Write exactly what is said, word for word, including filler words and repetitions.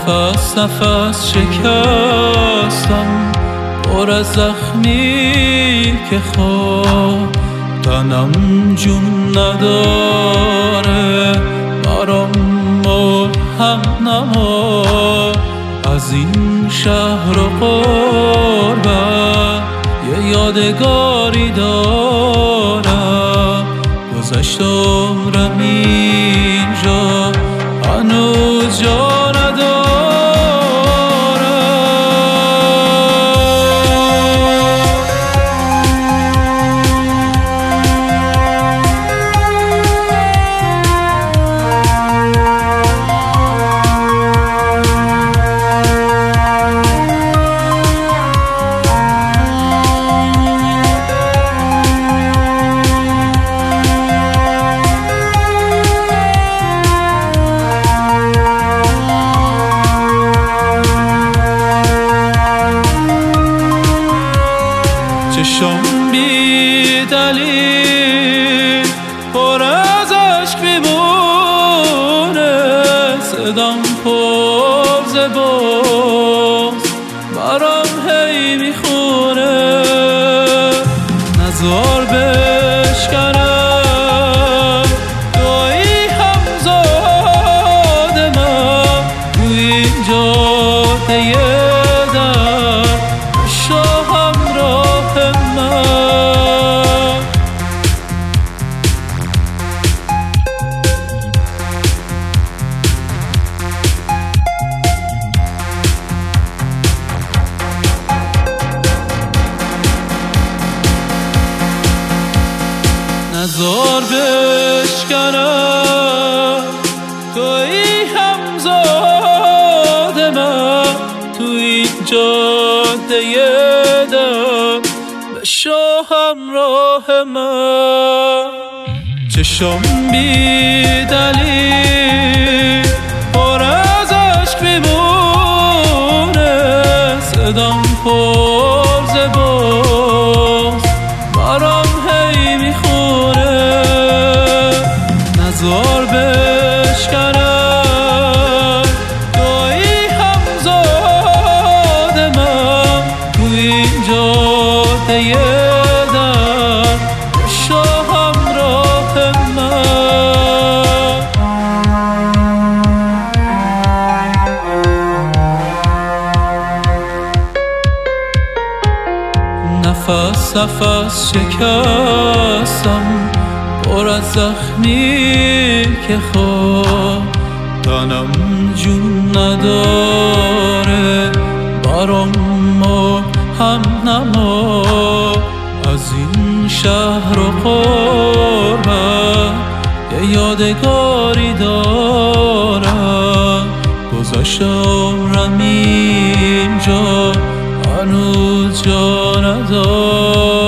نفس نفس شکستم پر از زخمی که خواب تنم جون نداره، برام ملهم نما از این شهر و غربت یه یادگاری دارم. گذشت عمرم اینجا هنوز جا چشم بی دلیل پر از عشق میمونه، صدام پر ز بغض برام هی میخونه. نزار بشکنم توی همزاد من تو این جاده در شاهم راه من. نزار بشکنم توی همزاد من تو این جاده در بشو همراه من. چشم بی دلیل پر از عشق میمونه، صدام پر ز بغض برام هی میخونه. نزار بشکنم توی همزاد من تو این جاده در بشو همراه من. نفس نفس شکستم پر از زخمی که خواب تنم جون نداره، برام ملهم نما از این شهر و غربت یه یادگاری دارم. گذشت عمرم اینجا هنوز جا ندارم.